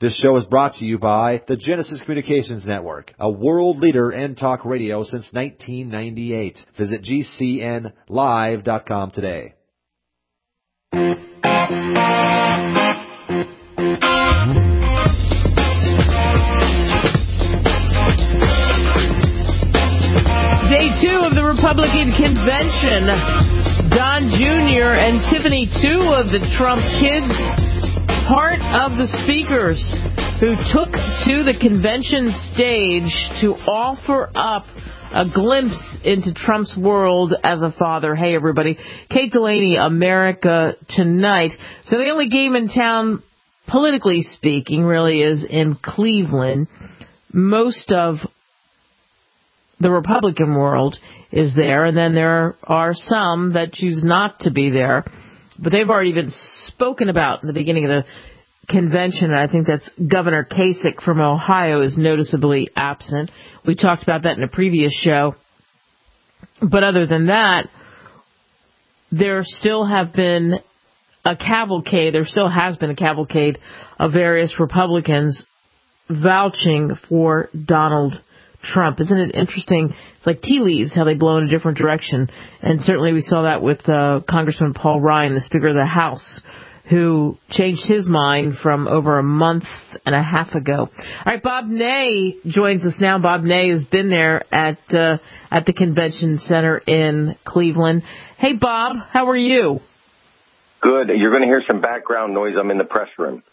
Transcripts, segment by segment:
This show is brought to you by the Genesis Communications Network, a world leader in talk radio since 1998. Visit GCNlive.com today. Day 2 of the Republican convention. Don Jr. and Tiffany, 2 of the Trump kids, part of the speakers who took to the convention stage to offer up a glimpse into Trump's world as a father. Hey, everybody. Kate Delaney, America Tonight. So the only game in town, politically speaking, really is in Cleveland. Most of the Republican world is there, and then there are some that choose not to be there. But they've already been spoken about in the beginning of the convention, and I think that's Governor Kasich from Ohio is noticeably absent. We talked about that in a previous show. But other than that, there still has been a cavalcade of various Republicans vouching for Donald Trump. Isn't it interesting? It's like tea leaves, how they blow in a different direction. And certainly we saw that with Congressman Paul Ryan, the Speaker of the House, who changed his mind from over a month and a half ago. All right, Bob Ney joins us now. Bob Ney has been there at the convention center in Cleveland. Hey, Bob, how are you? Good. You're going to hear some background noise. I'm in the press room.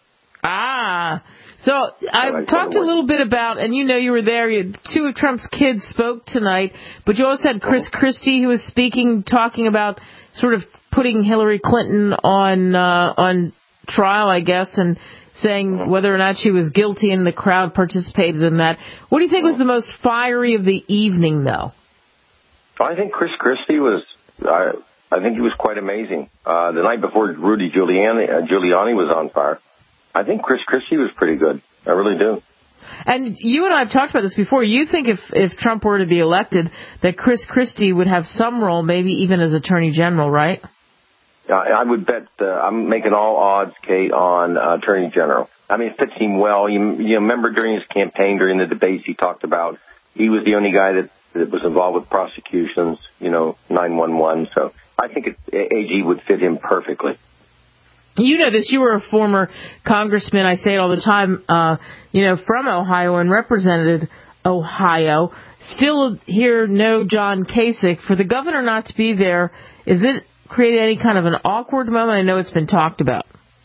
So I talked a little bit about, and you were there, 2 of Trump's kids spoke tonight, but you also had Chris Christie who was speaking, talking about sort of putting Hillary Clinton on trial, I guess, and saying whether or not she was guilty, and the crowd participated in that. What do you think was the most fiery of the evening, though? I think Chris Christie was, I think he was quite amazing. The night before Rudy Giuliani was on fire. I think Chris Christie was pretty good. I really do. And you and I have talked about this before. You think if Trump were to be elected, that Chris Christie would have some role, maybe even as Attorney General, right? I would bet I'm making all odds, Kate, on Attorney General. I mean, it fits him well. You remember during his campaign, during the debates he talked about, he was the only guy that was involved with prosecutions, 911. So I think AG would fit him perfectly. You know this. You were a former congressman. I say it all the time, from Ohio and represented Ohio. Still here, no John Kasich. For the governor not to be there, is it created any kind of an awkward moment? I know it's been talked about.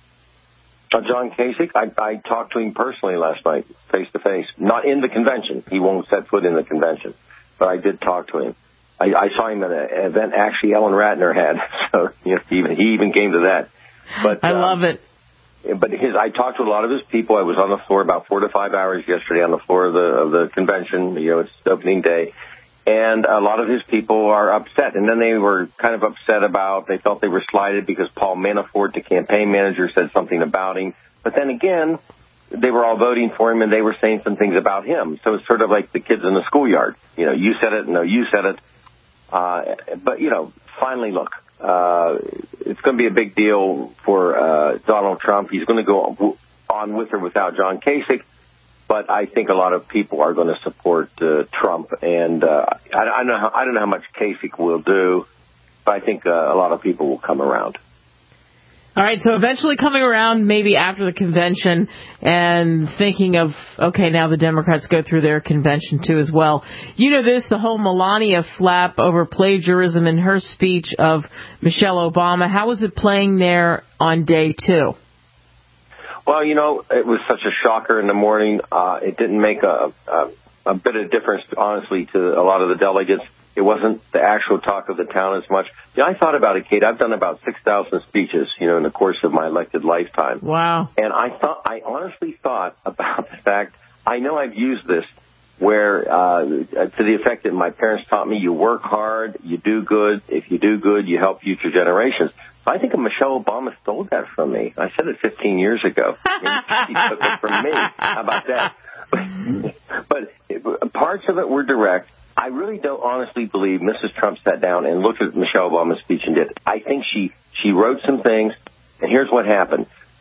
John Kasich, I talked to him personally last night, face to face. Not in the convention. He won't set foot in the convention. But I did talk to him. I saw him at an event actually Ellen Ratner had. So he even came to that. But I love it. But I talked to a lot of his people. I was on the floor about 4 to 5 hours yesterday on the floor of the convention. It's opening day. And a lot of his people are upset. And then they were kind of upset they felt they were slighted because Paul Manafort, the campaign manager, said something about him. But then again, they were all voting for him and they were saying some things about him. So it's sort of like the kids in the schoolyard. You said it, no, you said it. But, finally, look, it's going to be a big deal for Donald Trump. He's going to go on with or without John Kasich. But I think a lot of people are going to support Trump, and I don't know how much Kasich will do, but I think a lot of people will come around. All right, so eventually coming around, maybe after the convention, and thinking of, okay, now the Democrats go through their convention too as well. You know this, the whole Melania flap over plagiarism in her speech of Michelle Obama. How was it playing there on day 2? Well, it was such a shocker in the morning. It didn't make a bit of difference, honestly, to a lot of the delegates. It wasn't the actual talk of the town as much. I thought about it, Kate. I've done about 6,000 speeches, in the course of my elected lifetime. Wow. And I honestly thought about the fact, I know I've used this, where to the effect that my parents taught me, you work hard, you do good. If you do good, you help future generations. I think Michelle Obama stole that from me. I said it 15 years ago. She took it from me. How about that? But parts of it were direct. I really don't honestly believe Mrs. Trump sat down and looked at Michelle Obama's speech and did it. I think she wrote some things, and here's what happened.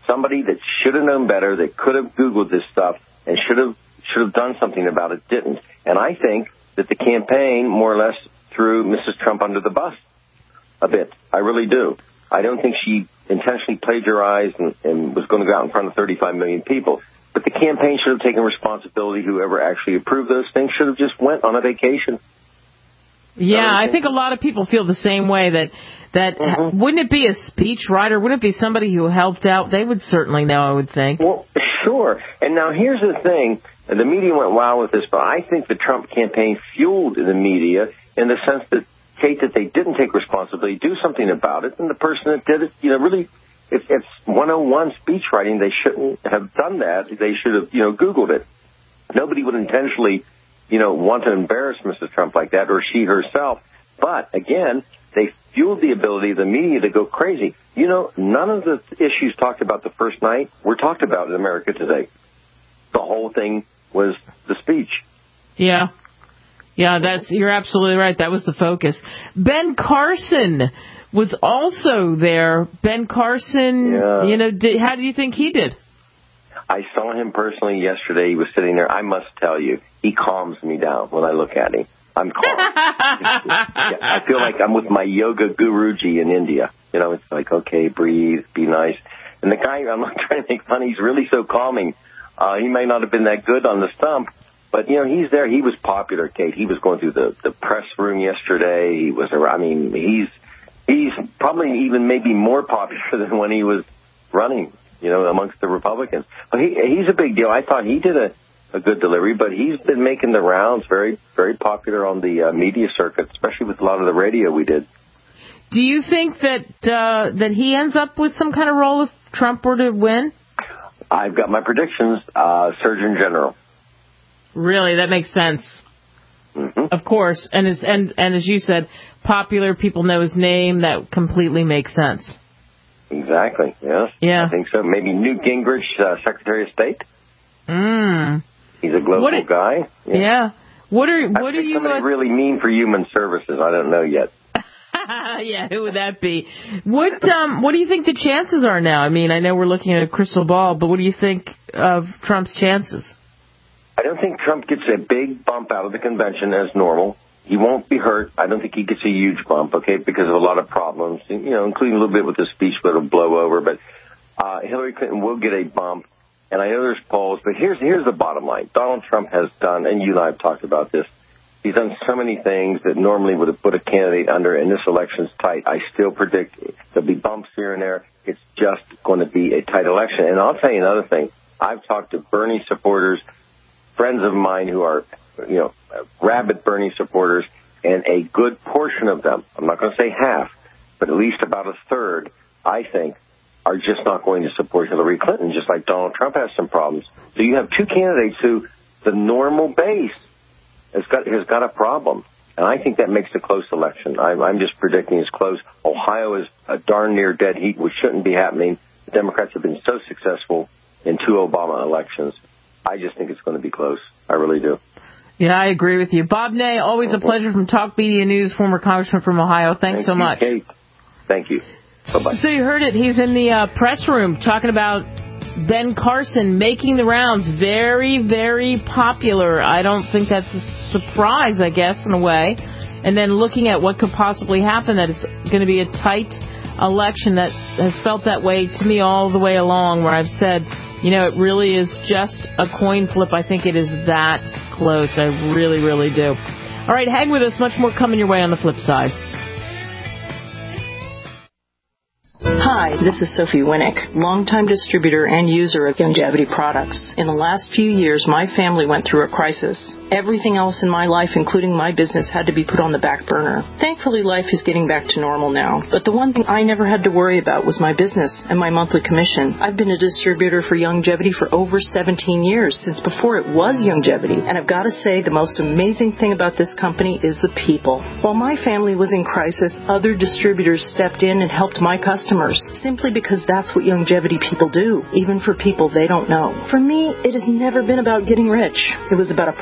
somebody that should have known better, that could have Googled this stuff and should have done something about it, didn't. And I think that the campaign more or less threw Mrs. Trump under the bus a bit. I really do. I don't think she intentionally plagiarized and was going to go out in front of 35 million people. But the campaign should have taken responsibility. Whoever actually approved those things should have just went on a vacation. Yeah, I think a lot of people feel the same way, that wouldn't it be a speechwriter? Wouldn't it be somebody who helped out? They would certainly know, I would think. Well, sure. And now here's the thing. The media went wild with this, but I think the Trump campaign fueled the media in the sense that, Kate, that they didn't take responsibility, do something about it, and the person that did it, really, if it's 101 speech writing, they shouldn't have done that. They should have, Googled it. Nobody would intentionally, want to embarrass Mrs. Trump like that, or she herself. But, again, they fueled the ability of the media to go crazy. None of the issues talked about the first night were talked about in America today. The whole thing was the speech. Yeah. Yeah, you're absolutely right. That was the focus. Ben Carson was also there. Ben Carson, how do you think he did? I saw him personally yesterday. He was sitting there. I must tell you, he calms me down when I look at him. I'm calm. I feel like I'm with my yoga guruji in India. It's like, okay, breathe, be nice. And the guy, I'm not trying to make fun, he's really so calming. He may not have been that good on the stump, but, he's there. He was popular, Kate. He was going through the press room yesterday. He was around. I mean, he's probably even maybe more popular than when he was running, amongst the Republicans. But he's a big deal. I thought he did a good delivery, but he's been making the rounds, very, very popular on the media circuit, especially with a lot of the radio we did. Do you think that he ends up with some kind of role if Trump were to win? I've got my predictions. Surgeon General. Really, that makes sense. Mm-hmm. Of course, and as you said, popular, people know his name. That completely makes sense. Exactly. Yes. Yeah. I think so. Maybe Newt Gingrich, Secretary of State. He's a global guy. Yeah. What do you really mean for human services? I don't know yet. Yeah, who would that be? What do you think the chances are now? I mean, I know we're looking at a crystal ball, but what do you think of Trump's chances? I don't think Trump gets a big bump out of the convention as normal. He won't be hurt. I don't think he gets a huge bump, okay, because of a lot of problems, including a little bit with the speech, but it'll blow over. But Hillary Clinton will get a bump, and I know there's polls, but here's the bottom line. Donald Trump has done, and you and I have talked about this, he's done so many things that normally would have put a candidate under, and this election's tight. I still predict there'll be bumps here and there. It's just going to be a tight election. And I'll tell you another thing. I've talked to Bernie supporters, friends of mine who are, rabid Bernie supporters, and a good portion of them, I'm not going to say half, but at least about a third, I think, are just not going to support Hillary Clinton, just like Donald Trump has some problems. So you have two candidates who the normal base has got a problem. And I think that makes a close election. I'm just predicting it's close. Ohio is a darn near dead heat, which shouldn't be happening. The Democrats have been so successful in 2 Obama elections. I just think it's going to be close. I really do. Yeah, I agree with you. Bob Ney, always a pleasure from Talk Media News, former congressman from Ohio. Thanks so much. Kate. Thank you. Bye-bye. So you heard it. He's in the press room talking about Ben Carson making the rounds. Very, very popular. I don't think that's a surprise, I guess, in a way. And then looking at what could possibly happen, that it's going to be a tight election that has felt that way to me all the way along, where I've said, it really is just a coin flip. I think it is that close. I really, really do. All right, hang with us. Much more coming your way on the flip side. Hi, this is Sophie Winnick, longtime distributor and user of Youngevity products. In the last few years, my family went through a crisis. Everything else in my life, including my business, had to be put on the back burner. Thankfully, life is getting back to normal now. But the one thing I never had to worry about was my business and my monthly commission. I've been a distributor for Youngevity for over 17 years, since before it was Youngevity. And I've got to say, the most amazing thing about this company is the people. While my family was in crisis, other distributors stepped in and helped my customers, simply because that's what Youngevity people do, even for people they don't know. For me, it has never been about getting rich. It was about a product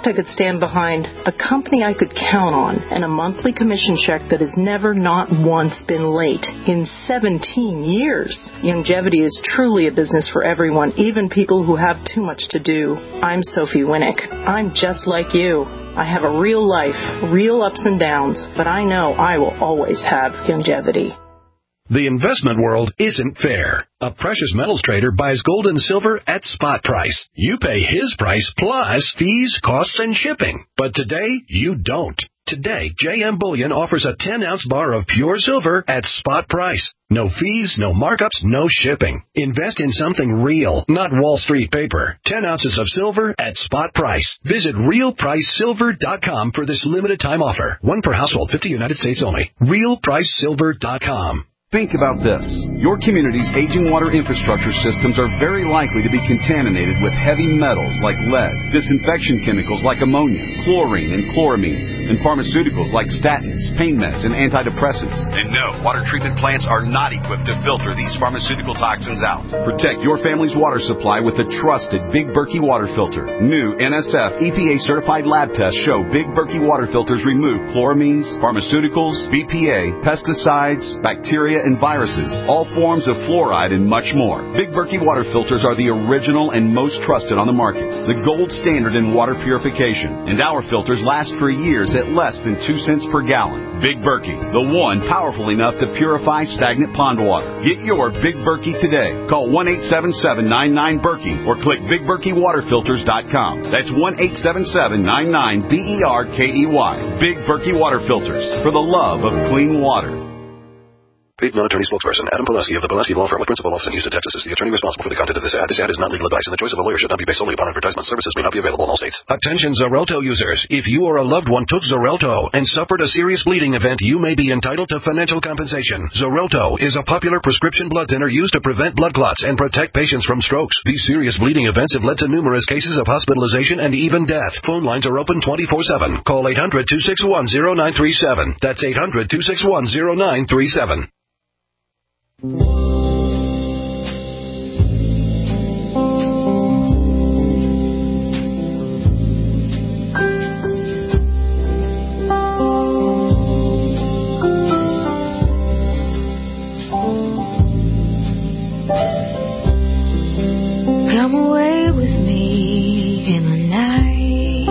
I could stand behind a company I could count on and a monthly commission check that has never not once been late in 17 years. Youngevity is truly a business for everyone, even people who have too much to do. I'm Sophie Winnick. I'm just like you. I have a real life, real ups and downs, but I know I will always have Youngevity. The investment world isn't fair. A precious metals trader buys gold and silver at spot price. You pay his price plus fees, costs, and shipping. But today, you don't. Today, JM Bullion offers a 10-ounce bar of pure silver at spot price. No fees, no markups, no shipping. Invest in something real, not Wall Street paper. 10 ounces of silver at spot price. Visit RealPriceSilver.com for this limited time offer. One per household, 50 United States only. RealPriceSilver.com. Think about this. Your community's aging water infrastructure systems are very likely to be contaminated with heavy metals like lead, disinfection chemicals like ammonia, chlorine and chloramines, and pharmaceuticals like statins, pain meds, and antidepressants. And no, water treatment plants are not equipped to filter these pharmaceutical toxins out. Protect your family's water supply with the trusted Big Berkey water filter. New NSF EPA-certified lab tests show Big Berkey water filters remove chloramines, pharmaceuticals, BPA, pesticides, bacteria, and viruses, all forms of fluoride, and much more. Big Berkey water filters are the original and most trusted on the market, the gold standard in water purification, and our filters last for years at less than 2 cents per gallon. Big Berkey, the one powerful enough to purify stagnant pond water. Get your Big Berkey today. Call 1-877-99-BERKEY or click BigBerkeyWaterFilters.com. That's 1-877-99-BERKEY. Big Berkey Water Filters, for the love of clean water. Paid non-attorney spokesperson Adam Pulaski of the Pulaski Law Firm with principal office in Houston, Texas is the attorney responsible for the content of this ad. This ad is not legal advice, and the choice of a lawyer should not be based solely upon advertisement. Services may not be available in all states. Attention Xarelto users. If you or a loved one took Xarelto and suffered a serious bleeding event, you may be entitled to financial compensation. Xarelto is a popular prescription blood thinner used to prevent blood clots and protect patients from strokes. These serious bleeding events have led to numerous cases of hospitalization and even death. Phone lines are open 24/7. Call 800-261-0937. That's 800-261-0937. Come away with me in the night.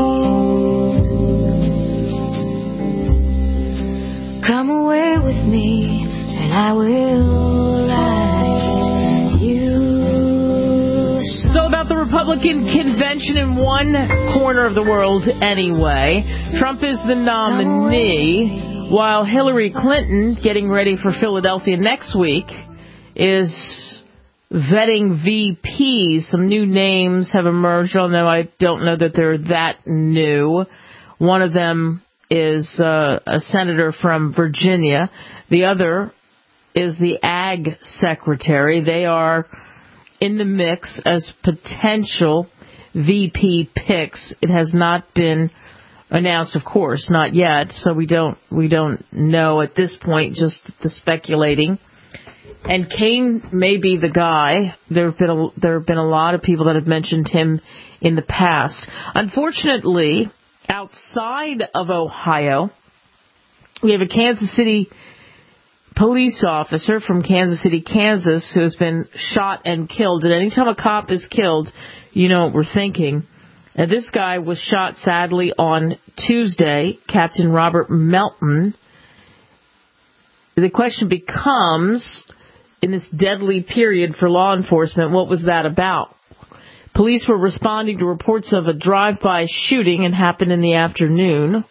Come away with me and I will write you. So about the Republican convention in one corner of the world anyway. Trump is the nominee, while Hillary Clinton, getting ready for Philadelphia next week, is vetting VPs. Some new names have emerged, although I don't know that they're that new. One of them is a senator from Virginia. The other is the Ag Secretary. They are in the mix as potential VP picks. It has not been announced, of course, not yet, so we don't know at this point, just the speculating. And Kaine may be the guy. There have been a lot of people that have mentioned him in the past. Unfortunately, outside of Ohio, we have a Kansas City police officer from Kansas City, Kansas, who has been shot and killed. And anytime a cop is killed, you know what we're thinking. Now, this guy was shot, sadly, on Tuesday, Captain Robert Melton. The question becomes, in this deadly period for law enforcement, what was that about? Police were responding to reports of a drive-by shooting and happened in the afternoon.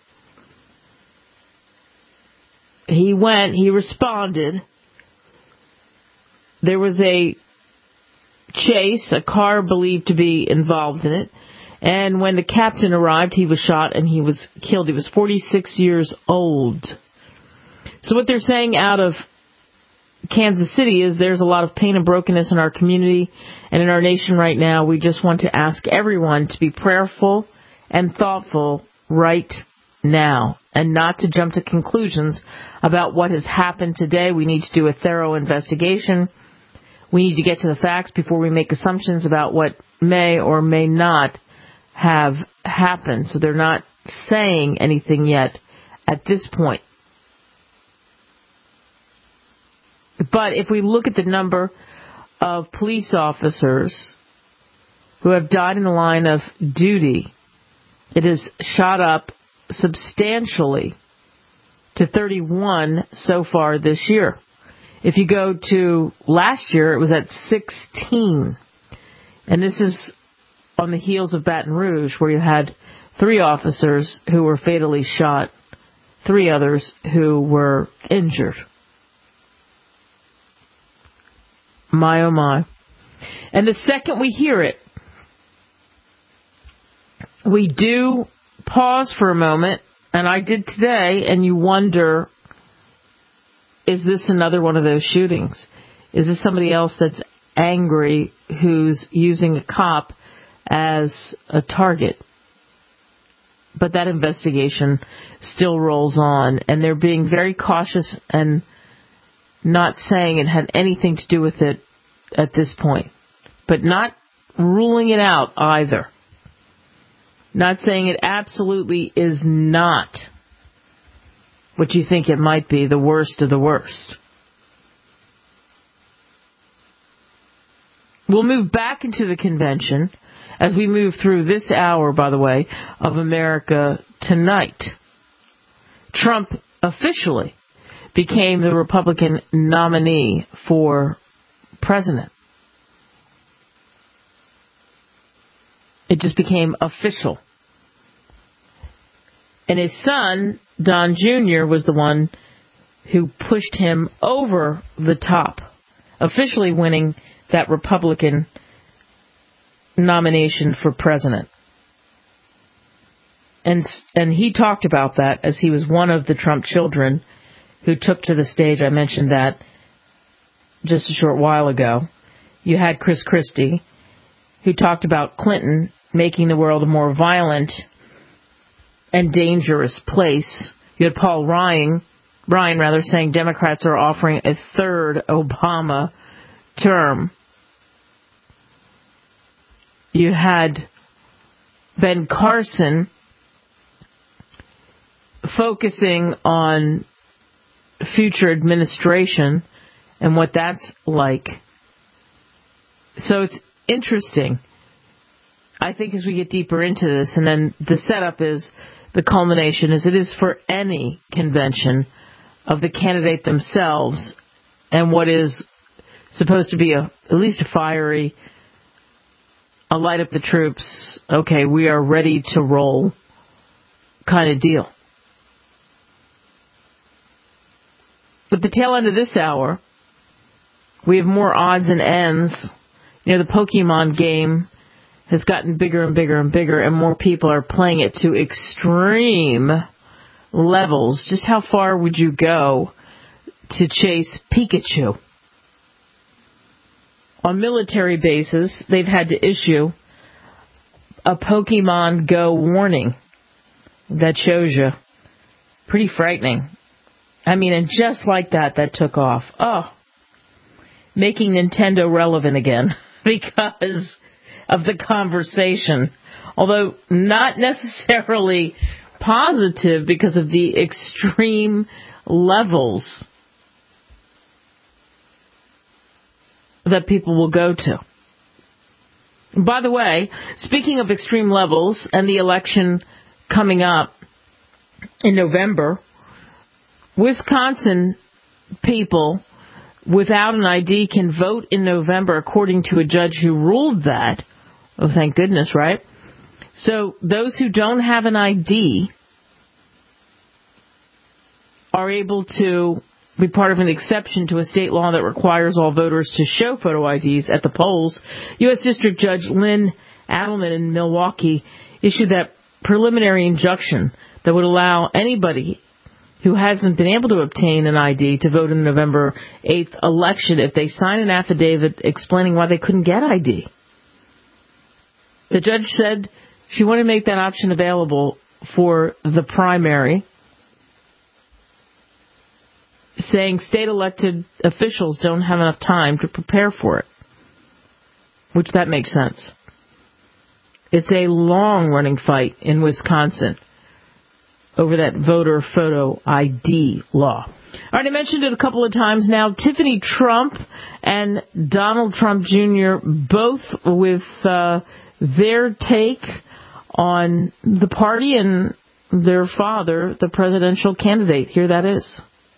He responded. There was a chase, a car believed to be involved in it. And when the captain arrived, he was shot and he was killed. He was 46 years old. So what they're saying out of Kansas City is there's a lot of pain and brokenness in our community and in our nation right now. We just want to ask everyone to be prayerful and thoughtful right now and not to jump to conclusions about what has happened today. We need to do a thorough investigation. We need to get to the facts before we make assumptions about what may or may not have happened. So they're not saying anything yet at this point. But if we look at the number of police officers who have died in the line of duty, it has shot up substantially to 31 so far this year. If you go to last year, it was at 16. And this is on the heels of Baton Rouge, where you had 3 officers who were fatally shot, 3 others who were injured. My, oh my. And the second we hear it, we do pause for a moment, and I did today, and you wonder, is this another one of those shootings? Is this somebody else that's angry who's using a cop as a target? But that investigation still rolls on, and they're being very cautious and not saying it had anything to do with it at this point, but not ruling it out either. Not saying it absolutely is not what you think it might be, the worst of the worst. We'll move back into the convention as we move through this hour, by the way, of America Tonight. Trump officially became the Republican nominee for president. It just became official. And his son, Don Jr., was the one who pushed him over the top, officially winning that Republican nomination for president. And he talked about that as he was one of the Trump children who took to the stage. I mentioned that just a short while ago. You had Chris Christie, who talked about Clinton making the world a more violent and dangerous place. You had Paul Ryan saying Democrats are offering a third Obama term. You had Ben Carson focusing on future administration and what that's like. So it's interesting, I think, as we get deeper into this. And then the setup is, the culmination, as it is for any convention, of the candidate themselves and what is supposed to be at least a fiery, a light up the troops, okay, we are ready to roll kind of deal. At the tail end of this hour, we have more odds and ends. You know, the Pokemon game has gotten bigger and bigger and bigger, and more people are playing it to extreme levels. Just how far would you go to chase Pikachu? On military bases, they've had to issue a Pokemon Go warning. That shows you. Pretty frightening. I mean, and just like that took off. Oh, making Nintendo relevant again because of the conversation. Although not necessarily positive because of the extreme levels that people will go to. By the way, speaking of extreme levels and the election coming up in November, Wisconsin people without an ID can vote in November, according to a judge who ruled that. Oh, thank goodness, right? So those who don't have an ID are able to be part of an exception to a state law that requires all voters to show photo IDs at the polls. U.S. District Judge Lynn Adelman in Milwaukee issued that preliminary injunction that would allow anybody who hasn't been able to obtain an ID to vote in the November 8th election if they sign an affidavit explaining why they couldn't get ID. The judge said she wanted to make that option available for the primary, saying state elected officials don't have enough time to prepare for it, which that makes sense. It's a long-running fight in Wisconsin over that voter photo ID law. All right, I mentioned it a couple of times now. Tiffany Trump and Donald Trump Jr. both with their take on the party and their father, the presidential candidate. Here that is.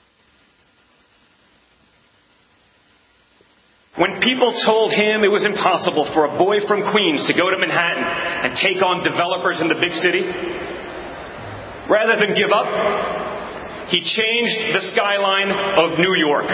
When people told him it was impossible for a boy from Queens to go to Manhattan and take on developers in the big city, rather than give up, he changed the skyline of New York.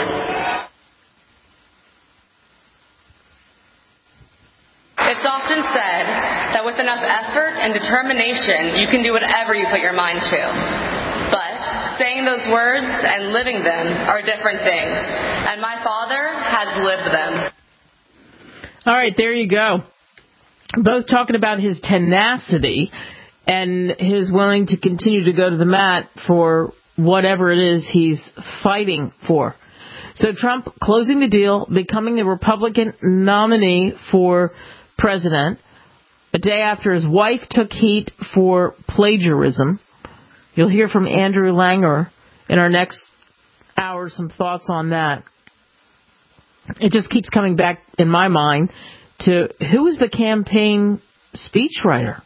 It's often said that with enough effort and determination, you can do whatever you put your mind to. But saying those words and living them are different things. And my father has lived them. All right, there you go. Both talking about his tenacity and his willing to continue to go to the mat for whatever it is he's fighting for. So Trump closing the deal, becoming the Republican nominee for president, a day after his wife took heat for plagiarism. You'll hear from Andrew Langer in our next hour, some thoughts on that. It just keeps coming back in my mind to who was the campaign speechwriter?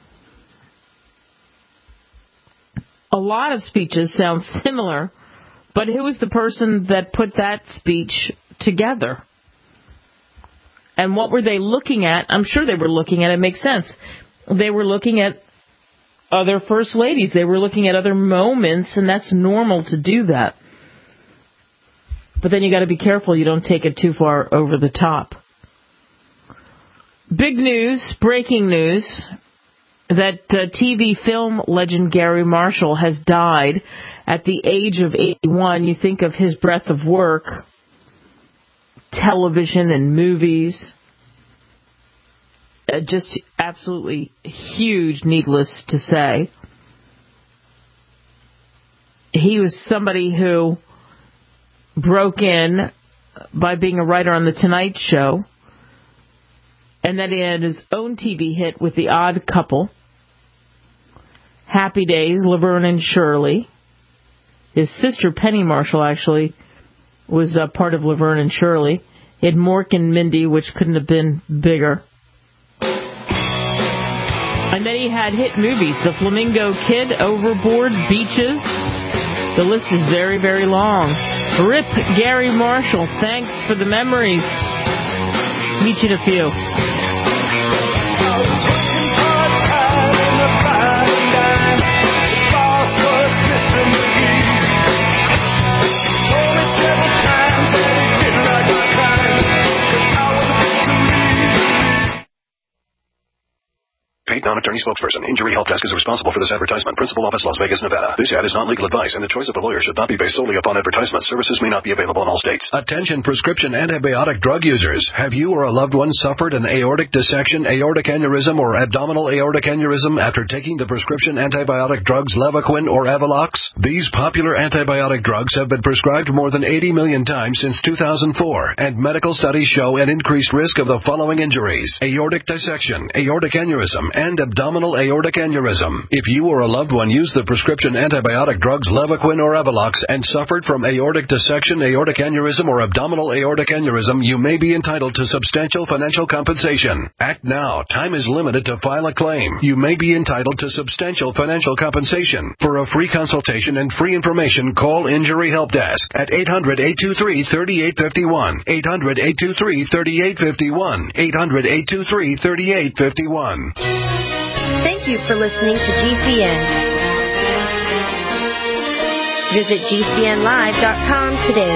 A lot of speeches sound similar, but who was the person that put that speech together? And what were they looking at? I'm sure they were looking at, it makes sense. They were looking at other first ladies. They were looking at other moments, and that's normal to do that. But then you got to be careful you don't take it too far over the top. Big news, breaking news, that TV film legend Gary Marshall has died at the age of 81. You think of his breadth of work, television and movies, just absolutely huge, needless to say. He was somebody who broke in by being a writer on The Tonight Show, and then he had his own TV hit with The Odd Couple, Happy Days, Laverne and Shirley. His sister Penny Marshall actually was a part of Laverne and Shirley. He had Mork and Mindy, which couldn't have been bigger. And then he had hit movies, The Flamingo Kid, Overboard, Beaches. The list is very, very long. RIP Gary Marshall, thanks for the memories. Meet you in a few. Paid non-attorney spokesperson. Injury Help Desk is responsible for this advertisement. Principal office, Las Vegas, Nevada. This ad is not legal advice, and the choice of a lawyer should not be based solely upon advertisement. Services may not be available in all states. Attention prescription antibiotic drug users. Have you or a loved one suffered an aortic dissection, aortic aneurysm, or abdominal aortic aneurysm after taking the prescription antibiotic drugs Levaquin or Avelox? These popular antibiotic drugs have been prescribed more than 80 million times since 2004, and medical studies show an increased risk of the following injuries: aortic dissection, aortic aneurysm, and abdominal aortic aneurysm. If you or a loved one used the prescription antibiotic drugs Levaquin or Avelox and suffered from aortic dissection, aortic aneurysm, or abdominal aortic aneurysm, you may be entitled to substantial financial compensation. Act now. Time is limited to file a claim. You may be entitled to substantial financial compensation. For a free consultation and free information, call Injury Help Desk at 800-823-3851. 800-823-3851. 800-823-3851. Thank you for listening to GCN. Visit GCNlive.com today.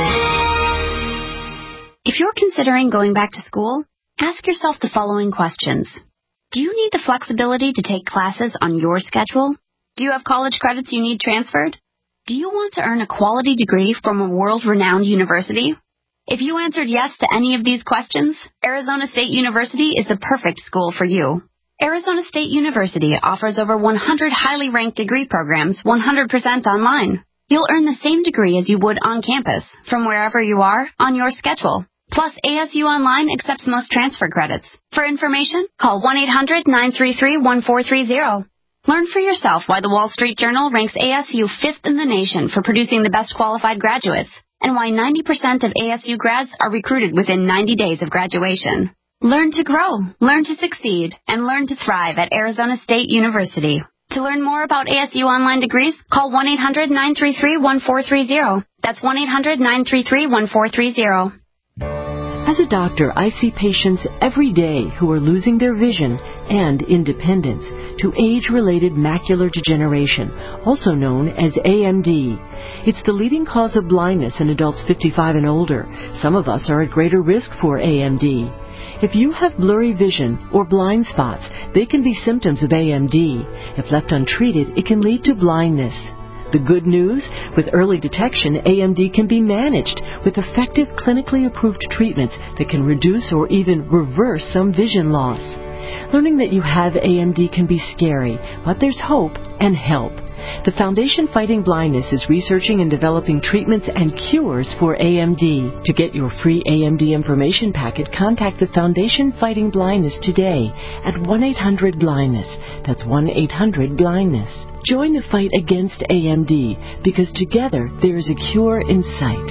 If you're considering going back to school, ask yourself the following questions. Do you need the flexibility to take classes on your schedule? Do you have college credits you need transferred? Do you want to earn a quality degree from a world-renowned university? If you answered yes to any of these questions, Arizona State University is the perfect school for you. Arizona State University offers over 100 highly ranked degree programs 100% online. You'll earn the same degree as you would on campus, from wherever you are, on your schedule. Plus, ASU Online accepts most transfer credits. For information, call 1-800-933-1430. Learn for yourself why the Wall Street Journal ranks ASU 5th in the nation for producing the best qualified graduates, and why 90% of ASU grads are recruited within 90 days of graduation. Learn to grow, learn to succeed, and learn to thrive at Arizona State University. To learn more about ASU Online degrees, call 1-800-933-1430. That's 1-800-933-1430. As a doctor, I see patients every day who are losing their vision and independence to age-related macular degeneration, also known as AMD. It's the leading cause of blindness in adults 55 and older. Some of us are at greater risk for AMD. If you have blurry vision or blind spots, they can be symptoms of AMD. If left untreated, it can lead to blindness. The good news, with early detection, AMD can be managed with effective clinically approved treatments that can reduce or even reverse some vision loss. Learning that you have AMD can be scary, but there's hope and help. The Foundation Fighting Blindness is researching and developing treatments and cures for AMD. To get your free AMD information packet, contact the Foundation Fighting Blindness today at 1-800-BLINDNESS. That's 1-800-BLINDNESS. Join the fight against AMD, because together there is a cure in sight.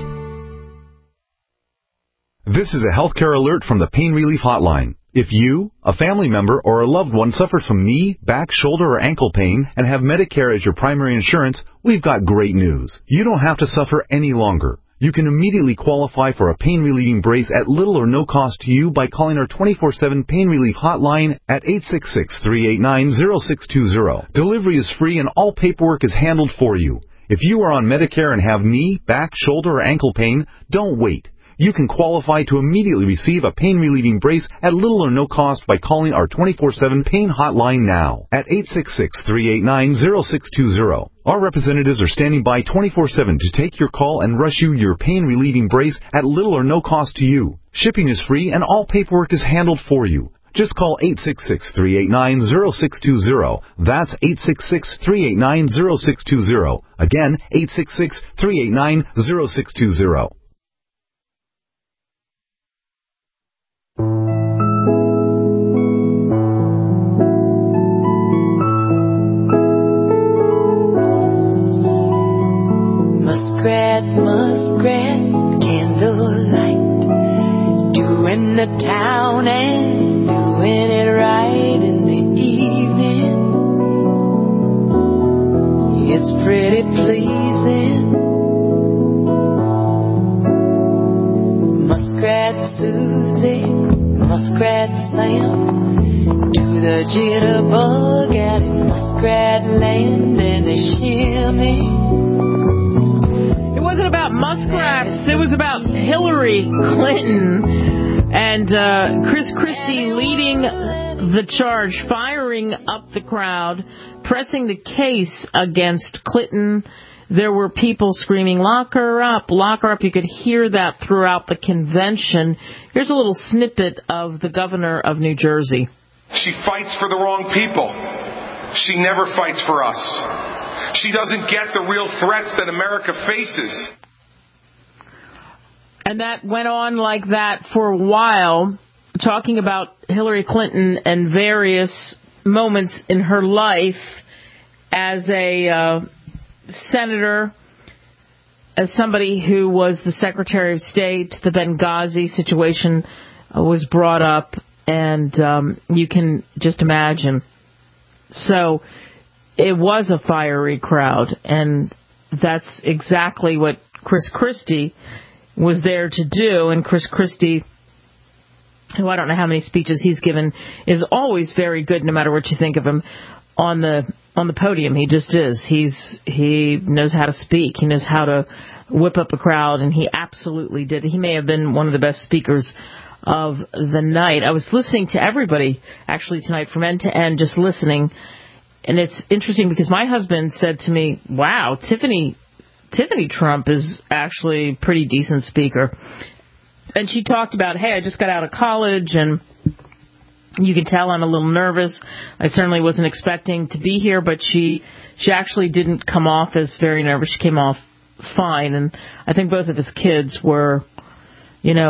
This is a healthcare alert from the Pain Relief Hotline. If you, a family member, or a loved one suffers from knee, back, shoulder, or ankle pain and have Medicare as your primary insurance, we've got great news. You don't have to suffer any longer. You can immediately qualify for a pain-relieving brace at little or no cost to you by calling our 24/7 Pain Relief Hotline at 866-389-0620. Delivery is free and all paperwork is handled for you. If you are on Medicare and have knee, back, shoulder, or ankle pain, don't wait. You can qualify to immediately receive a pain-relieving brace at little or no cost by calling our 24/7 Pain Hotline now at 866-389-0620. Our representatives are standing by 24/7 to take your call and rush you your pain-relieving brace at little or no cost to you. Shipping is free and all paperwork is handled for you. Just call 866-389-0620. That's 866-389-0620. Again, 866-389-0620. Muskrat, candlelight, doing the town and doing it right in the evening. It's pretty pleasing. Muskrat Susie, Muskrat Sam, do the jitterbug out in Muskrat Land and the shimmy. It wasn't about muskrats. It was about Hillary Clinton and Chris Christie leading the charge, firing up the crowd, pressing the case against Clinton. There were people screaming, "Lock her up, lock her up." You could hear that throughout the convention. Here's a little snippet of the governor of New Jersey. She fights for the wrong people. She never fights for us. She doesn't get the real threats that America faces. And that went on like that for a while, talking about Hillary Clinton and various moments in her life as a senator, as somebody who was the Secretary of State. The Benghazi situation was brought up, and you can just imagine. So it was a fiery crowd, and that's exactly what Chris Christie was there to do. And Chris Christie, who I don't know how many speeches he's given, is always very good, no matter what you think of him on the podium. He just is. He knows how to speak. He knows how to whip up a crowd, and he absolutely did. He may have been one of the best speakers of the night. I was listening to everybody actually tonight from end to end, just listening. And it's interesting because my husband said to me, "Wow, Tiffany Trump is actually a pretty decent speaker." And she talked about, "Hey, I just got out of college, and you can tell I'm a little nervous. I certainly wasn't expecting to be here," but she actually didn't come off as very nervous. She came off fine. And I think both of his kids were,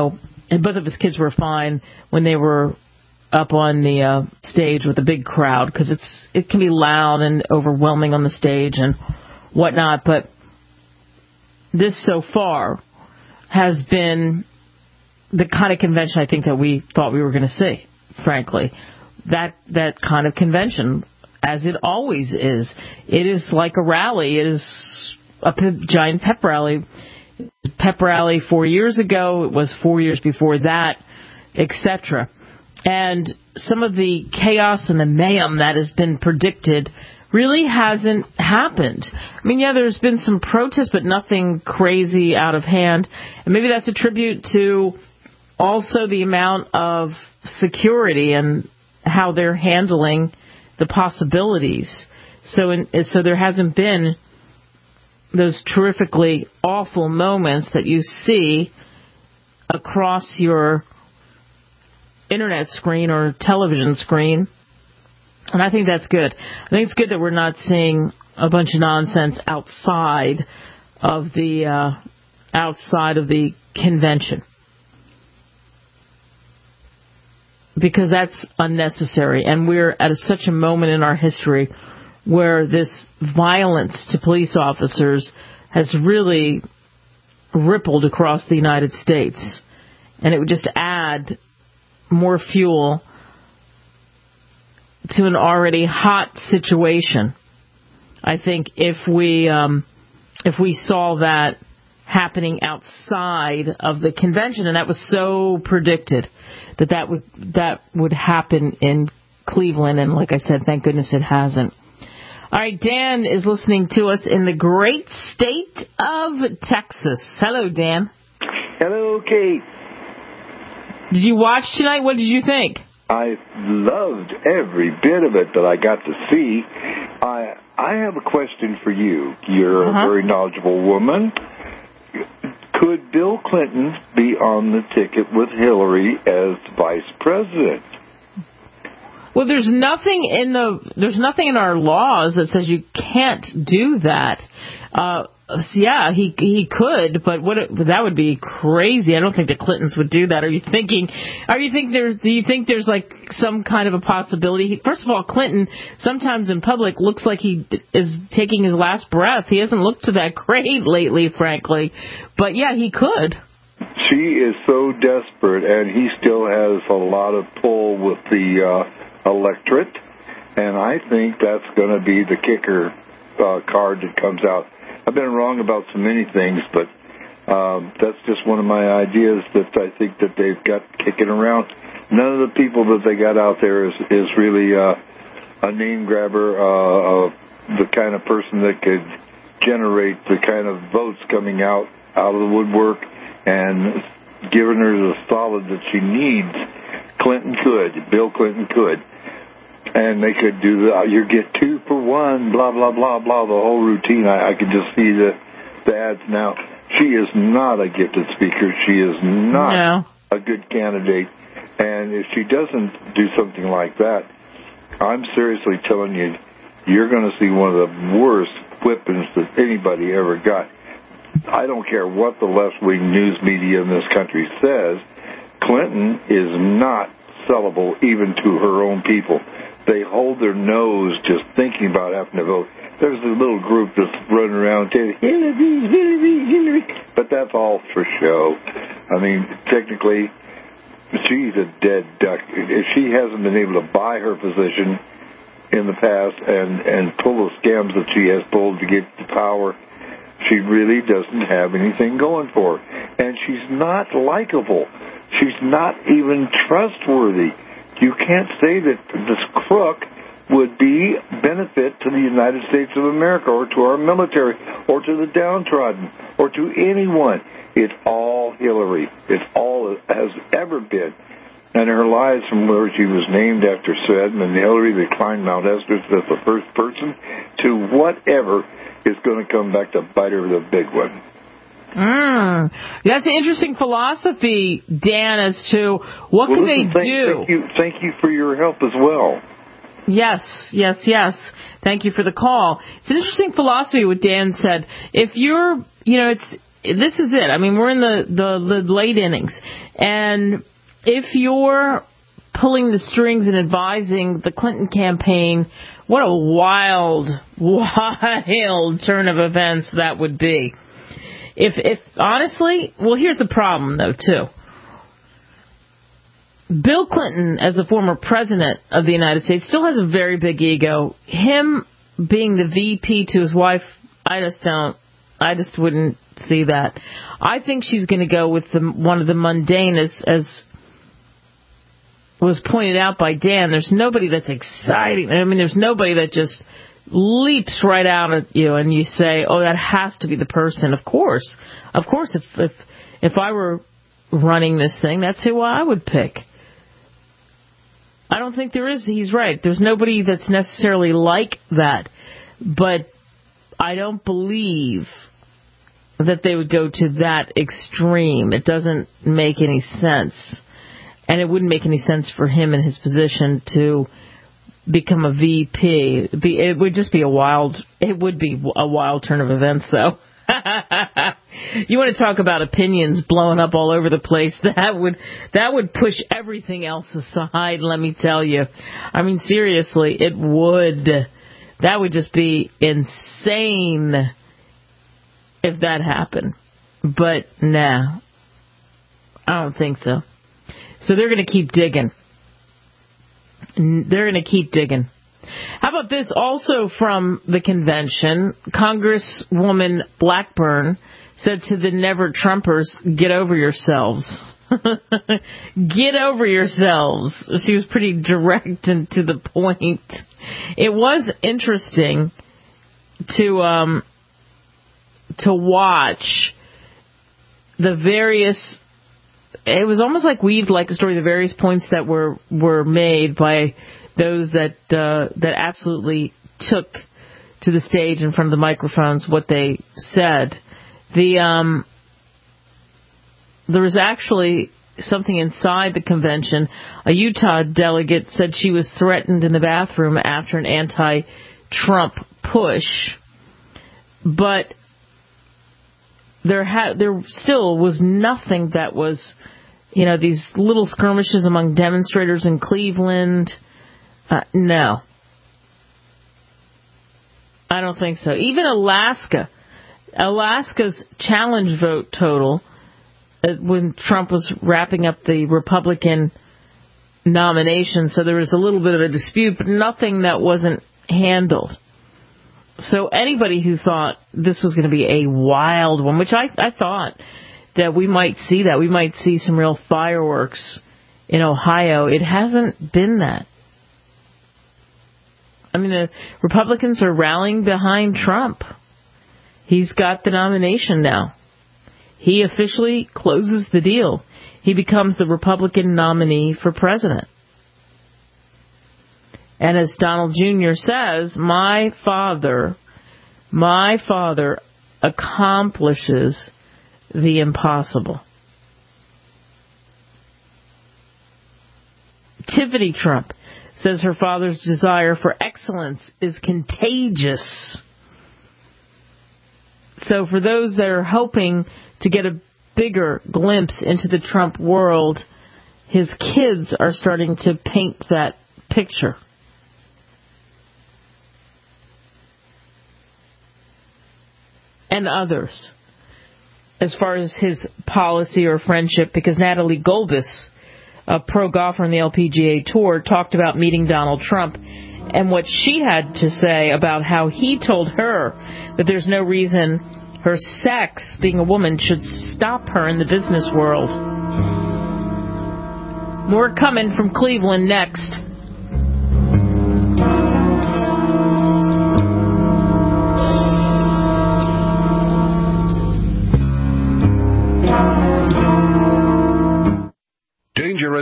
And both of his kids were fine when they were up on the stage with a big crowd, because it can be loud and overwhelming on the stage and whatnot. But this so far has been the kind of convention I think that we thought we were going to see, frankly. That kind of convention, as it always is. It is like a rally. It is a giant pep rally. Pep rally 4 years ago. It was 4 years before that, etc. And some of the chaos and the mayhem that has been predicted really hasn't happened. I mean, yeah, there's been some protests, but nothing crazy out of hand. And maybe that's a tribute to also the amount of security and how they're handling the possibilities. So there hasn't been those terrifically awful moments that you see across your internet screen or television screen. And I think that's good. I think it's good that we're not seeing a bunch of nonsense outside of the convention, because that's unnecessary. And we're at such a moment in our history where this violence to police officers has really rippled across the United States. And it would just add more fuel to an already hot situation. I think if we saw that happening outside of the convention, and that was so predicted that would happen in Cleveland, and like I said, thank goodness it hasn't. All right, Dan is listening to us in the great state of Texas. Hello, Dan. Hello, Kate. Did you watch tonight? What did you think? I loved every bit of it that I got to see. I have a question for you. You're a very knowledgeable woman. Could Bill Clinton be on the ticket with Hillary as vice president? Well, there's nothing in our laws that says you can't do that. Yeah, he could, but that would be crazy. I don't think the Clintons would do that. Do you think there's like some kind of a possibility? First of all, Clinton sometimes in public looks like he is taking his last breath. He hasn't looked that great lately, frankly. But yeah, he could. She is so desperate, and he still has a lot of pull with the electorate, and I think that's going to be the kicker card that comes out. I've been wrong about so many things, but that's just one of my ideas that I think that they've got kicking around. None of the people that they got out there is really a name grabber, the kind of person that could generate the kind of votes coming out of the woodwork and giving her the solid that she needs. Bill Clinton could. And they could do you get 2 for 1, blah, blah, blah, blah, the whole routine. I could just see the ads now. She is not a gifted speaker. She is not a good candidate. And if she doesn't do something like that, I'm seriously telling you, you're going to see one of the worst whippings that anybody ever got. I don't care what the left-wing news media in this country says. Clinton is not sellable even to her own people. They hold their nose just thinking about having to vote. There's a little group that's running around saying, Hillary, but that's all for show. I mean, technically, she's a dead duck. If she hasn't been able to buy her position in the past and pull the scams that she has pulled to get to power, she really doesn't have anything going for her. And she's not likable. She's not even trustworthy. You can't say that this crook would be benefit to the United States of America or to our military or to the downtrodden or to anyone. It's all Hillary. It's all it has ever been. And her lies from where she was named after Edmund Hillary, that climbed Mount Everest as the first person, to whatever is going to come back to bite her the big one. That's an interesting philosophy, Dan, as to what can they do. Thank you for your help as well. Yes. Thank you for the call. It's an interesting philosophy what Dan said. If you're, this is it. I mean, we're in the late innings. And if you're pulling the strings and advising the Clinton campaign, what a wild turn of events that would be. If honestly, well, here's the problem, though, too. Bill Clinton, as the former president of the United States, still has a very big ego. Him being the VP to his wife, I just wouldn't see that. I think she's going to go with one of the mundane, as was pointed out by Dan. There's nobody that's exciting. I mean, there's nobody that just leaps right out at you and you say, oh, that has to be the person. Of course, if I were running this thing, that's who I would pick. I don't think there is. He's right. There's nobody that's necessarily like that. But I don't believe that they would go to that extreme. It doesn't make any sense. And it wouldn't make any sense for him in his position to become a VP. It would just be a wild turn of events, though. You want to talk about opinions blowing up all over the place? That would push everything else aside, let me tell you. I mean, seriously, it would. That would just be insane if that happened. But nah, I don't think so. So they're going to keep digging. How about this? Also from the convention, Congresswoman Blackburn said to the Never Trumpers, get over yourselves. Get over yourselves. She was pretty direct and to the point. It was interesting to watch the various. It was almost like we'd like the story, the various points that were made by those that absolutely took to the stage in front of the microphones what they said. There was actually something inside the convention. A Utah delegate said she was threatened in the bathroom after an anti-Trump push, but there still was nothing that was, these little skirmishes among demonstrators in Cleveland. No. I don't think so. Even Alaska's challenge vote total, when Trump was wrapping up the Republican nomination, so there was a little bit of a dispute, but nothing that wasn't handled. So anybody who thought this was going to be a wild one, which I thought that we might see that. We might see some real fireworks in Ohio. It hasn't been that. I mean, the Republicans are rallying behind Trump. He's got the nomination now. He officially closes the deal. He becomes the Republican nominee for president. And as Donald Jr. says, my father accomplishes the impossible. Tiffany Trump says her father's desire for excellence is contagious. So for those that are hoping to get a bigger glimpse into the Trump world, his kids are starting to paint that picture. And others, as far as his policy or friendship, because Natalie Golbis, a pro golfer on the LPGA Tour, talked about meeting Donald Trump and what she had to say about how he told her that there's no reason her sex, being a woman, should stop her in the business world. More coming from Cleveland next.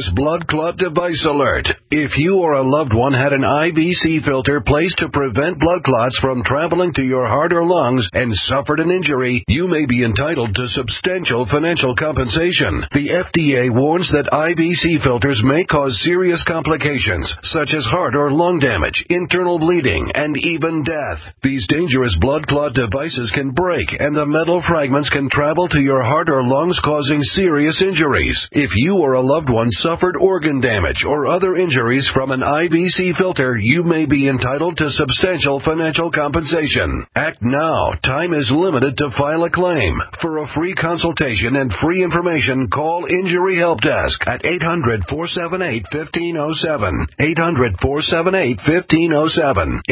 dangerous blood clot device alert. If you or a loved one had an IVC filter placed to prevent blood clots from traveling to your heart or lungs and suffered an injury, you may be entitled to substantial financial compensation. The FDA warns that IVC filters may cause serious complications, such as heart or lung damage, internal bleeding, and even death. These dangerous blood clot devices can break, and the metal fragments can travel to your heart or lungs, causing serious injuries. If you or a loved one suffered organ damage or other injuries from an IVC filter, you may be entitled to substantial financial compensation. Act now. Time is limited to file a claim. For a free consultation and free information, call Injury Help Desk at 800-478-1507. 800-478-1507.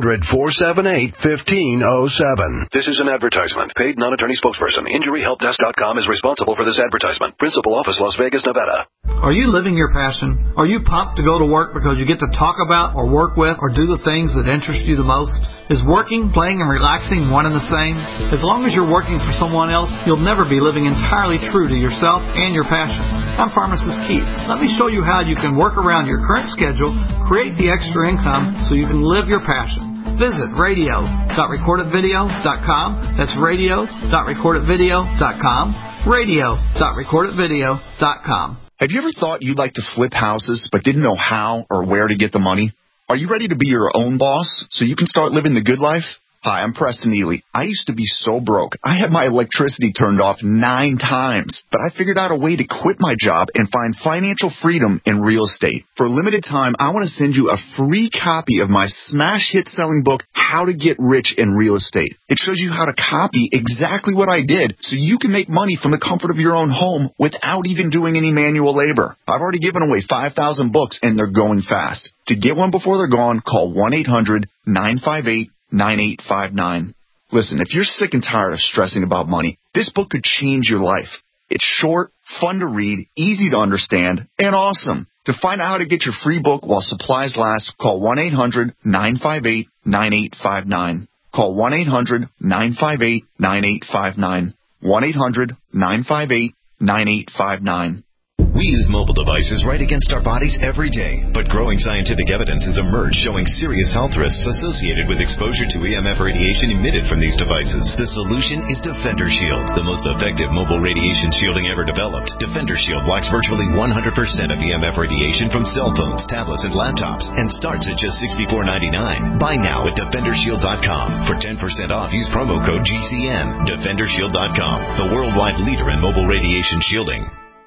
800-478-1507. This is an advertisement. Paid non-attorney spokesperson. InjuryHelpDesk.com is responsible for this advertisement. Principal office, Las Vegas, Nevada. Are you living your passion? Are you pumped to go to work because you get to talk about or work with or do the things that interest you the most? Is working, playing, and relaxing one and the same? As long as you're working for someone else, you'll never be living entirely true to yourself and your passion. I'm Pharmacist Keith. Let me show you how you can work around your current schedule, create the extra income so you can live your passion. Visit radio.recordedvideo.com. That's radio.recordedvideo.com. radio.recordedvideo.com. Have you ever thought you'd like to flip houses but didn't know how or where to get the money? Are you ready to be your own boss so you can start living the good life? Hi, I'm Preston Ely. I used to be so broke. I had my electricity turned off 9 times, but I figured out a way to quit my job and find financial freedom in real estate. For a limited time, I want to send you a free copy of my smash hit selling book, How to Get Rich in Real Estate. It shows you how to copy exactly what I did so you can make money from the comfort of your own home without even doing any manual labor. I've already given away 5,000 books and they're going fast. To get one before they're gone, call 1-800-958-9859. Listen, if you're sick and tired of stressing about money, this book could change your life. It's short, fun to read, easy to understand, and awesome. To find out how to get your free book while supplies last, call 1-800-958-9859. Call 1-800-958-9859. 1-800-958-9859. We use mobile devices right against our bodies every day, but growing scientific evidence has emerged showing serious health risks associated with exposure to EMF radiation emitted from these devices. The solution is Defender Shield, the most effective mobile radiation shielding ever developed. Defender Shield blocks virtually 100% of EMF radiation from cell phones, tablets, and laptops, and starts at just $64.99. Buy now at DefenderShield.com. For 10% off, use promo code GCN. DefenderShield.com, the worldwide leader in mobile radiation shielding.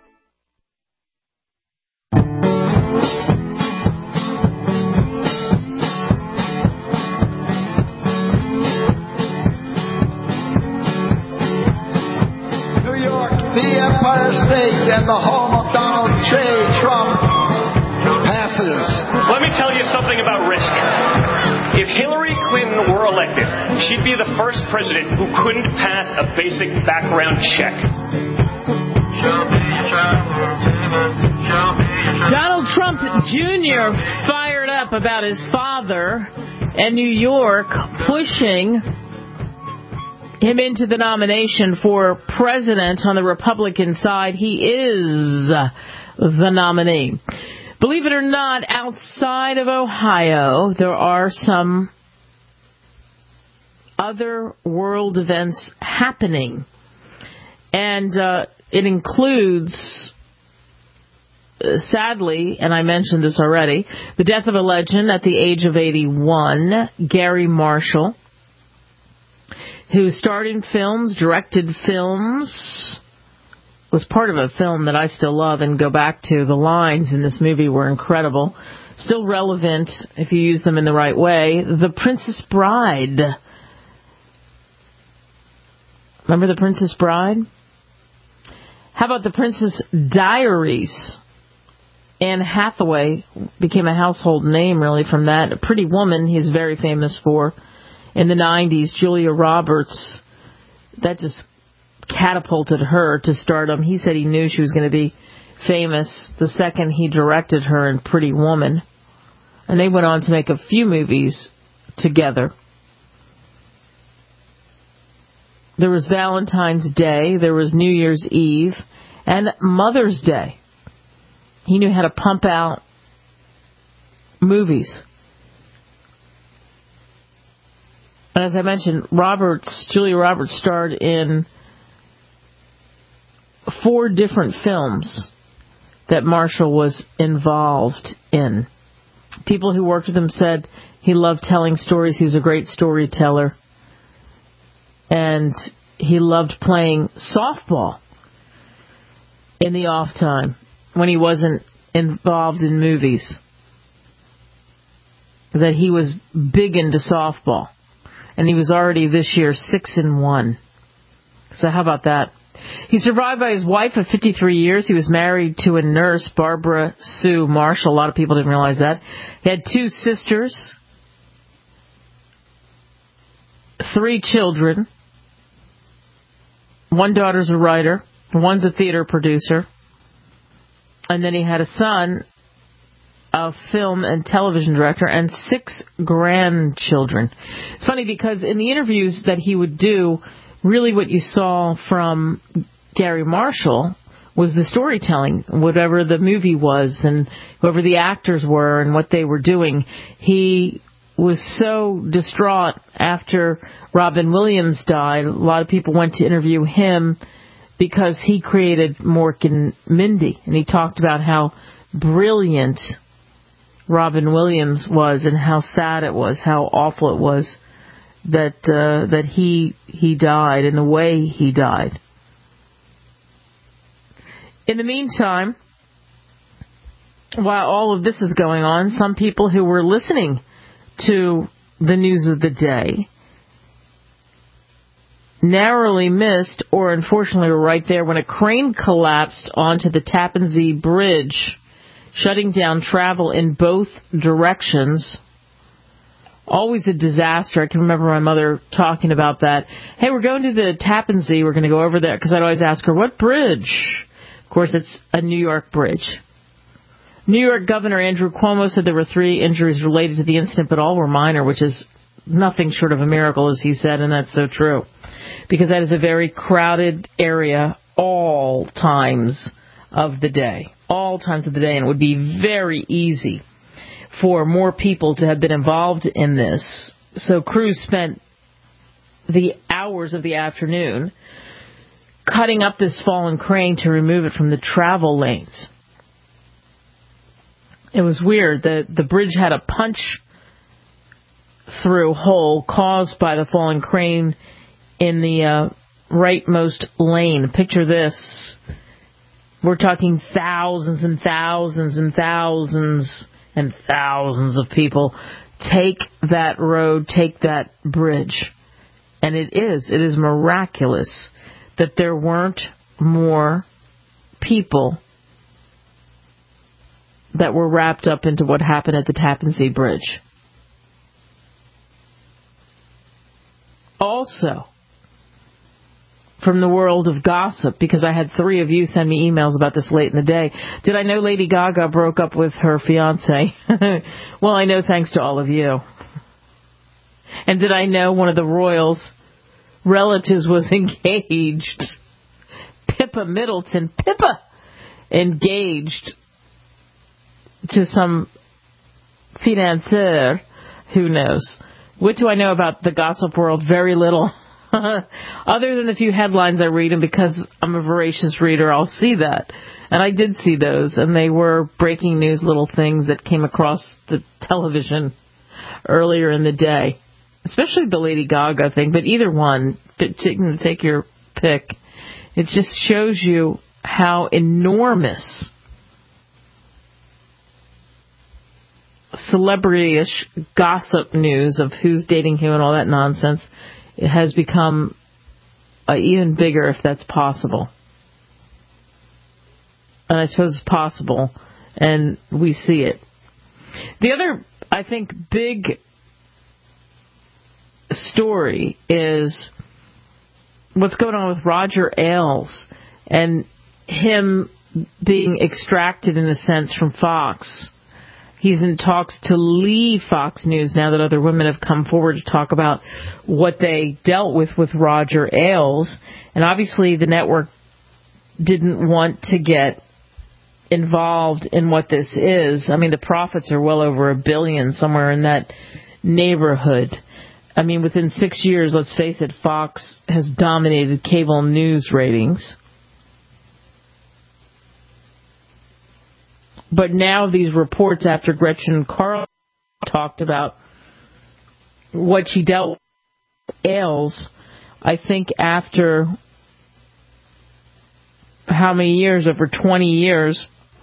Empire State and the home of Donald J. Trump passes. Let me tell you something about risk. If Hillary Clinton were elected, she'd be the first president who couldn't pass a basic background check. Donald Trump Jr. fired up about his father and New York pushing him into the nomination for president on the Republican side. He is the nominee. Believe it or not, outside of Ohio, there are some other world events happening. And it includes, sadly, and I mentioned this already, the death of a legend at the age of 81, Gary Marshall, who starred in films, directed films, was part of a film that I still love and go back to. The lines in this movie were incredible. Still relevant if you use them in the right way. The Princess Bride. Remember The Princess Bride? How about The Princess Diaries? Anne Hathaway became a household name, really, from that. A Pretty Woman he's very famous for. In the 90s, Julia Roberts, that just catapulted her to stardom. He said he knew she was going to be famous the second he directed her in Pretty Woman. And they went on to make a few movies together. There was Valentine's Day, there was New Year's Eve, and Mother's Day. He knew how to pump out movies. And as I mentioned, Julia Roberts starred in 4 different films that Marshall was involved in. People who worked with him said he loved telling stories. He was a great storyteller. And he loved playing softball in the off time when he wasn't involved in movies. That he was big into softball. And he was already this year 6-1. So how about that? He's survived by his wife of 53 years. He was married to a nurse, Barbara Sue Marshall. A lot of people didn't realize that. He had 2 sisters, 3 children. One daughter's a writer. One's a theater producer. And then he had a son, a film and television director, and 6 grandchildren. It's funny because in the interviews that he would do, really what you saw from Gary Marshall was the storytelling, whatever the movie was and whoever the actors were and what they were doing. He was so distraught after Robin Williams died. A lot of people went to interview him because he created Mork and Mindy, and he talked about how brilliant Robin Williams was and how sad it was, how awful it was that he died and the way he died. In the meantime, while all of this is going on, some people who were listening to the news of the day narrowly missed, or unfortunately were right there, when a crane collapsed onto the Tappan Zee Bridge, shutting down travel in both directions. Always a disaster. I can remember my mother talking about that. Hey, we're going to the Tappan Zee. We're going to go over there. Because I'd always ask her, what bridge? Of course, it's a New York bridge. New York Governor Andrew Cuomo said there were 3 injuries related to the incident, but all were minor, which is nothing short of a miracle, as he said, and that's so true. Because that is a very crowded area all times of the day. All times of the day, and it would be very easy for more people to have been involved in this. So crews spent the hours of the afternoon cutting up this fallen crane to remove it from the travel lanes. It was weird. The bridge had a punch-through hole caused by the fallen crane in the rightmost lane. Picture this. We're talking thousands and thousands and thousands and thousands of people take that road, take that bridge. And it is miraculous that there weren't more people that were wrapped up into what happened at the Tappan Zee Bridge. Also, from the world of gossip, because I had 3 of you send me emails about this late in the day. Did I know Lady Gaga broke up with her fiancé? Well, I know thanks to all of you. And did I know one of the royals' relatives was engaged? Pippa Middleton. Pippa! Engaged to some financier. Who knows? What do I know about the gossip world? Very little. Other than a few headlines I read, and because I'm a voracious reader, I'll see that. And I did see those, and they were breaking news little things that came across the television earlier in the day. Especially the Lady Gaga thing, but either one, take your pick. It just shows you how enormous celebrity-ish gossip news of who's dating who and all that nonsense, it has become even bigger, if that's possible. And I suppose it's possible, and we see it. The other, I think, big story is what's going on with Roger Ailes and him being extracted, in a sense, from Fox. He's in talks to leave Fox News now that other women have come forward to talk about what they dealt with Roger Ailes. And obviously the network didn't want to get involved in what this is. I mean, the profits are well over $1 billion, somewhere in that neighborhood. I mean, within 6 years, let's face it, Fox has dominated cable news ratings. But now these reports after Gretchen Carlson talked about what she dealt with Ailes, I think after how many years, over 20 years,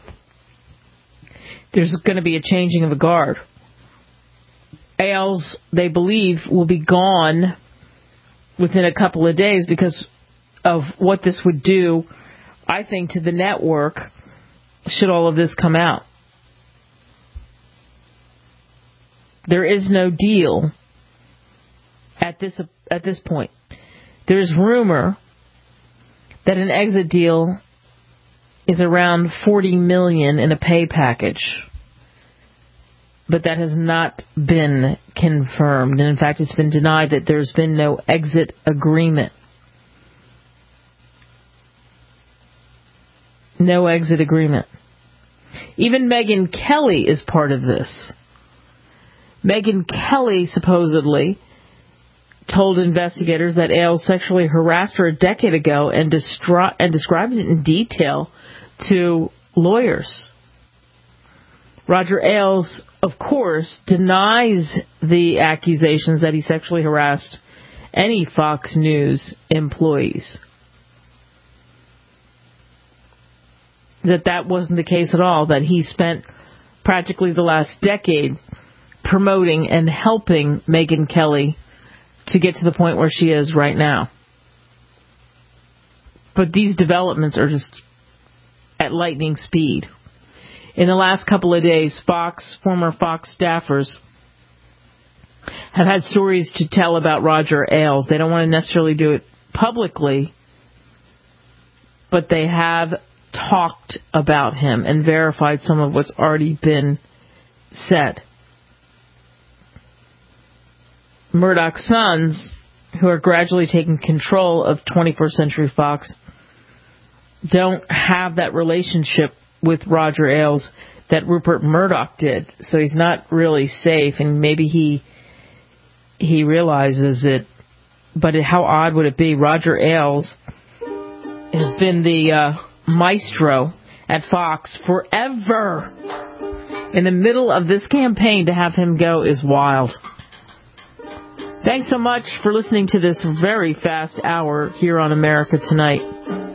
there's going to be a changing of the guard. Ailes, they believe, will be gone within a couple of days because of what this would do, I think, to the network should all of this come out. There is no deal at this point. There's rumor that an exit deal is around $40 million in a pay package. But that has not been confirmed. And in fact, it's been denied that there's been no exit agreement. No exit agreement. Even Megyn Kelly is part of this. Megyn Kelly supposedly told investigators that Ailes sexually harassed her a decade ago and describes it in detail to lawyers. Roger Ailes, of course, denies the accusations that he sexually harassed any Fox News employees. That wasn't the case at all, that he spent practically the last decade promoting and helping Megyn Kelly to get to the point where she is right now. But these developments are just at lightning speed. In the last couple of days, former Fox staffers have had stories to tell about Roger Ailes. They don't want to necessarily do it publicly, but they have talked about him and verified some of what's already been said. Murdoch's sons, who are gradually taking control of 21st Century Fox, don't have that relationship with Roger Ailes that Rupert Murdoch did. So he's not really safe, and maybe he realizes it. But how odd would it be? Roger Ailes has been the maestro at Fox forever. In the middle of this campaign, to have him go is wild. Thanks so much for listening to this very fast hour here on America Tonight.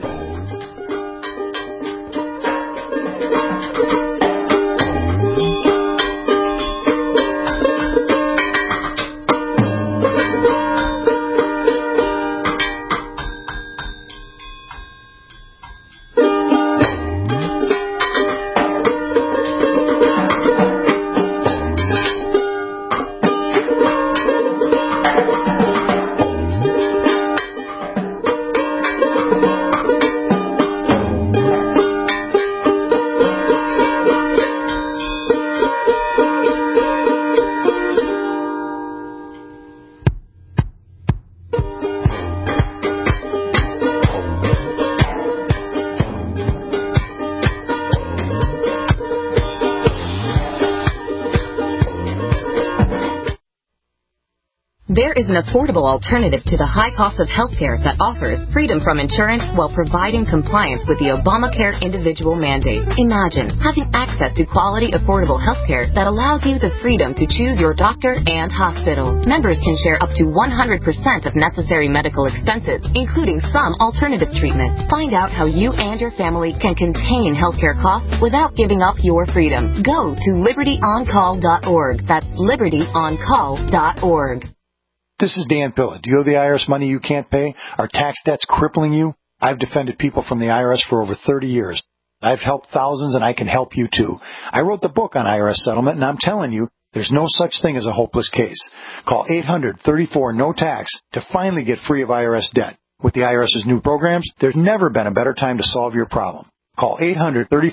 There is an affordable alternative to the high cost of healthcare that offers freedom from insurance while providing compliance with the Obamacare individual mandate. Imagine having access to quality, affordable healthcare that allows you the freedom to choose your doctor and hospital. Members can share up to 100% of necessary medical expenses, including some alternative treatments. Find out how you and your family can contain healthcare costs without giving up your freedom. Go to libertyoncall.org. That's libertyoncall.org. This is Dan Pilla. Do you owe the IRS money you can't pay? Are tax debts crippling you? I've defended people from the IRS for over 30 years. I've helped thousands, and I can help you too. I wrote the book on IRS settlement, and I'm telling you, there's no such thing as a hopeless case. Call 800-34-NO-TAX to finally get free of IRS debt. With the IRS's new programs, there's never been a better time to solve your problem. Call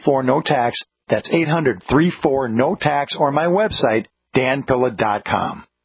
800-34-NO-TAX. That's 800-34-NO-TAX, or my website, danpilla.com.